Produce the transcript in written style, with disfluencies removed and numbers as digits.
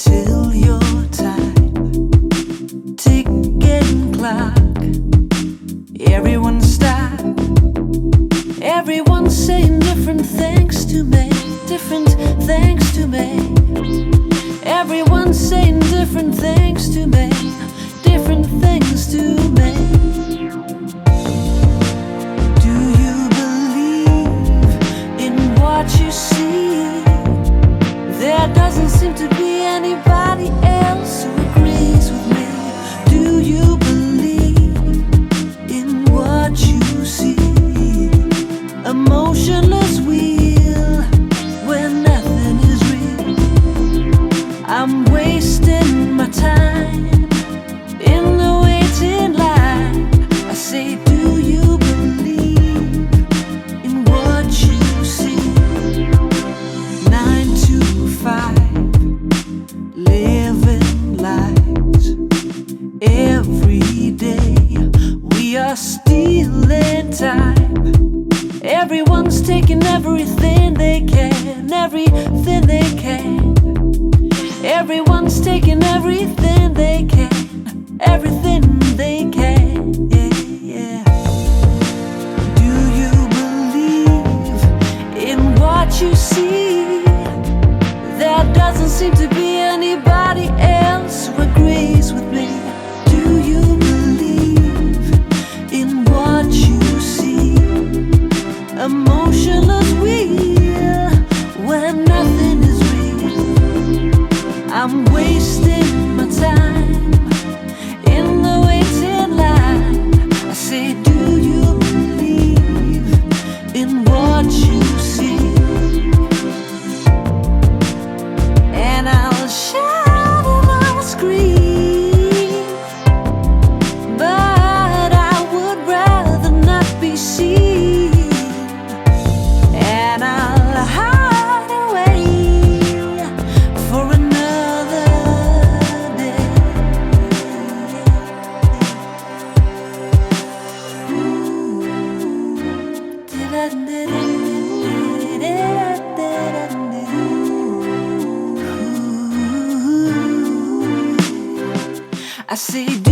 till your time, ticking clock. Everyone stop. Everyone's saying different things to me, different things to me. Everyone's saying different things to me, different things to me. Do you believe in what you see? There doesn't seem to be anybody else who agrees with me. Do you believe in what you see? A motionless wheel where nothing is real. I'm wasting my time in the waiting line. I say, do you believe in what you see? 9 to 5, living lives. Every day we are stealing time. Everyone's taking everything they can, everything they can. Everyone's taking everything they can, everything they can. Yeah, yeah. Do you believe in what you see? There doesn't seem to be anybody else who agrees with me. Do you believe in what you see? A motionless wheel where nothing is real. I'm wasting my time in the waiting line. I say, do you believe in what you see? And I'll shout and I'll scream, but I would rather not be seen. And I'll hide away for another day. I say,